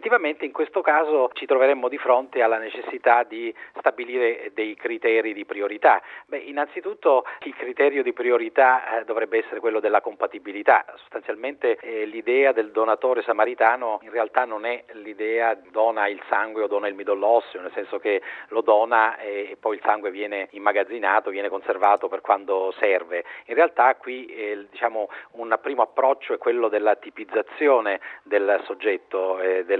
effettivamente in questo caso ci troveremmo di fronte alla necessità di stabilire dei criteri di priorità. Innanzitutto il criterio di priorità dovrebbe essere quello della compatibilità. Sostanzialmente l'idea del donatore samaritano in realtà non è l'idea dona il sangue o dona il midollo osseo, nel senso che lo dona e poi il sangue viene immagazzinato, viene conservato per quando serve. In realtà qui un primo approccio è quello della tipizzazione del soggetto,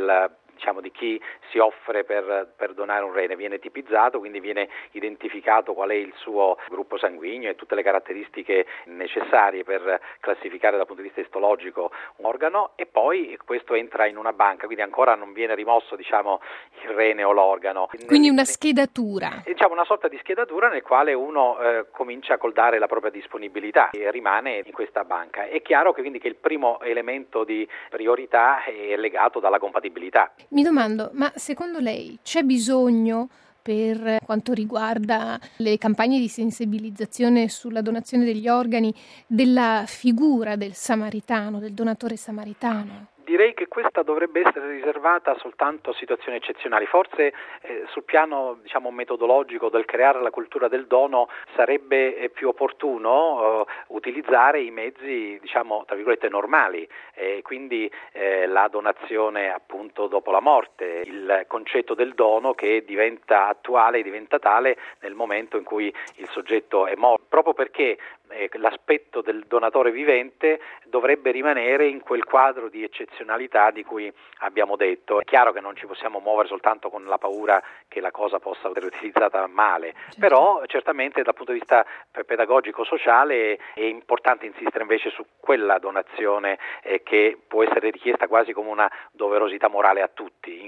di chi si offre per donare un rene. Viene tipizzato, quindi viene identificato qual è il suo gruppo sanguigno e tutte le caratteristiche necessarie per classificare dal punto di vista istologico un organo, e poi questo entra in una banca, quindi ancora non viene rimosso il rene o l'organo. Quindi una schedatura. Una sorta di schedatura nel quale uno comincia col dare la propria disponibilità e rimane in questa banca. È chiaro che quindi che il primo elemento di priorità è legato dalla compatibilità. Mi domando, ma secondo lei c'è bisogno, per quanto riguarda le campagne di sensibilizzazione sulla donazione degli organi, della figura del samaritano, del donatore samaritano? Direi che questa dovrebbe essere riservata soltanto a situazioni eccezionali. Forse sul piano metodologico del creare la cultura del dono sarebbe più opportuno utilizzare i mezzi tra virgolette normali, quindi la donazione appunto dopo la morte, il concetto del dono che diventa attuale, diventa tale nel momento in cui il soggetto è morto, proprio perché l'aspetto del donatore vivente dovrebbe rimanere in quel quadro di eccezionalità di cui abbiamo detto. È chiaro che non ci possiamo muovere soltanto con la paura che la cosa possa essere utilizzata male, certo. Però certamente dal punto di vista pedagogico-sociale è importante insistere invece su quella donazione che può essere richiesta quasi come una doverosità morale a tutti.